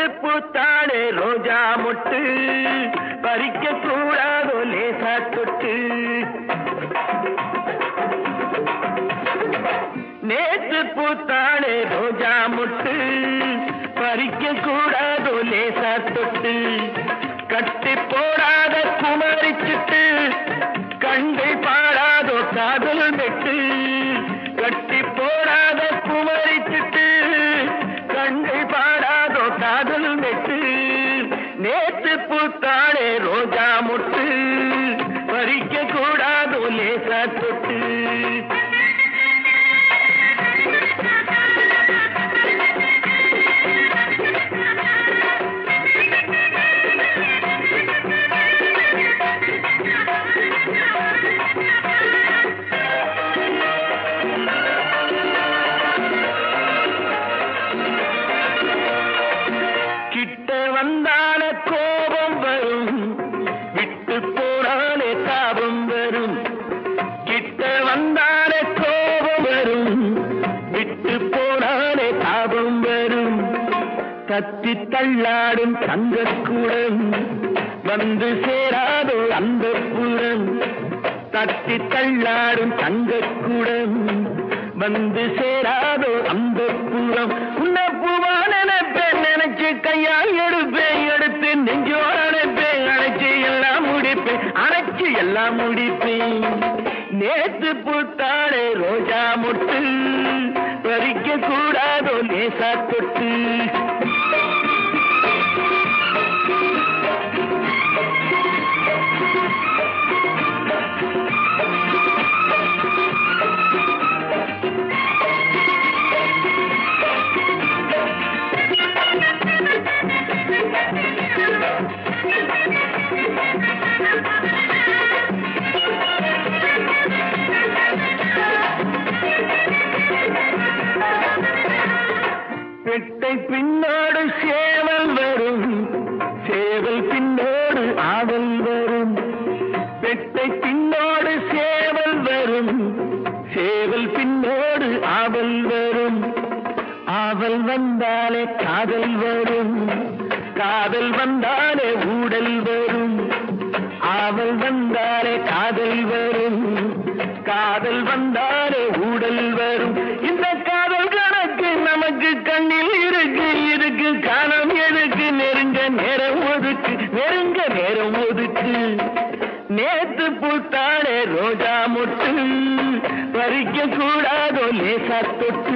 நேத்து பூத்தாளே ரோஜா மொட்டு பறிக்க கூடாதோ லேசா தொட்டு. நேத்து பூத்தாளே ரோஜா மொட்டு பறிக்க கூடாதோ லேசா தொட்டு. கட்டி போடாத குமரிச்சிட்டு கண்டு பாடாதோ காதல் மெட்டு. கட்டி போடாத குமரிச்சிட்டு கண்டு பாடாதோ காதல் மெட்டு. நேத்து பூத்தாளே ரோஜா மொட்டு பறிக்க கூடாதோ லேசா தொட்டு. வந்தால கோபம் வரும், விட்டு போனாலே தாபம் வரும். கிட்ட வந்தாலே கோபம் வரும், விட்டு போனாலே தாபம் வரும். தத்தி தள்ளாடும் தங்கக்கூடம் வந்து சேராதோ அந்த புறம். தத்தி தள்ளாடும் தங்கக்கூடம் வந்து சேராதோ அந்த புறம். உன்ன பூவான நினைச்சு கையால் எடுப்பேன், எடுத்து நெஞ்சோட அணைப்பேன். அணைச்சு எல்லாம் முடிப்பேன், அணைச்சு எல்லாம் முடிப்பேன். நேத்து பூத்தாளே ரோஜா மொட்டு பறிக்க கூடாதோ லேசா தொட்டு. பெட்டை பின்னோடு சேவல் வரும், சேவல் பின்னோடு ஆவல் வரும். பெட்டை பின்னோடு சேவல் வரும், சேவல் பின்னோடு ஆவல் வரும். ஆவல் வந்தாலே காதல் வரும், காதல் வந்தாலே ஊடல் வரும். ஆவல் வந்தாலே காதல் வரும், காதல் வந்தாலே ஊடல் வரும். இந்த காதல் கணக்கு நமக்கு கண்ணில் இருக்கு, இருக்கு காணம் எதுக்கு. நெருங்க நேரம் ஒதுக்கு, நெருங்க நேரம் ஒதுக்கு. நேத்து பூத்தாளே ரோஜா மொட்டு பறிக்க கூடாதோ லேசா தொட்டு.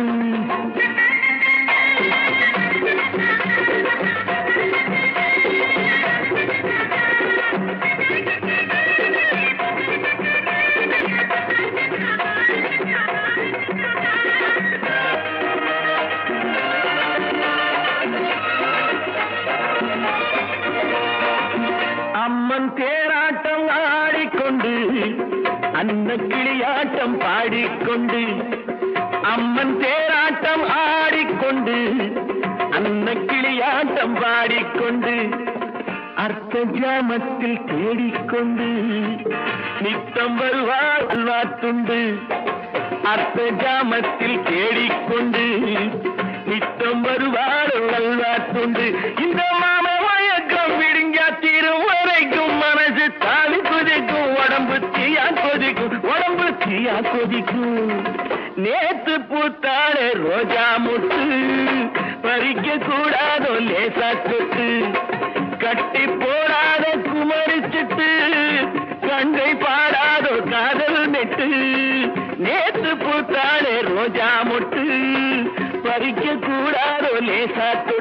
அம்மன் தேராட்டம் ஆடிக்கொண்டு அன்ன கிளியாட்டம் பாடிக்கொண்டு. அம்மன் தேராட்டம் ஆடிக்கொண்டு அன்ன கிளியாட்டம் பாடிக்கொண்டு. அர்த்த ஜாமத்தில் தேடிக்கொண்டு நித்தம் வருவாள் அல்வாத்துண்டு. அர்த்த ஜாமத்தில் தேடிக்கொண்டு நித்தம் வருவாள் அல்வாத்துண்டு. இந்த மாம மயக்கம் விடுங்கா தீரும் வரைக்கும் மனசு தாவி கொதிக்கும், உடம்பு தீயா கொதிக்கும், உடம்பு தீயா கொதிக்கும். நேத்து பூத்தாளே ரோஜா மொட்டு பறிக்க கூடாதோ லேசா தொட்டு. கட்டி போடாத குமரிச்சிட்டு கண்டை பாடாதோ காதல் நெட்டு. நேத்து பூத்தாளே ரோஜா மொட்டு பறிக்க கூடாதோ லேசா தொட்டு.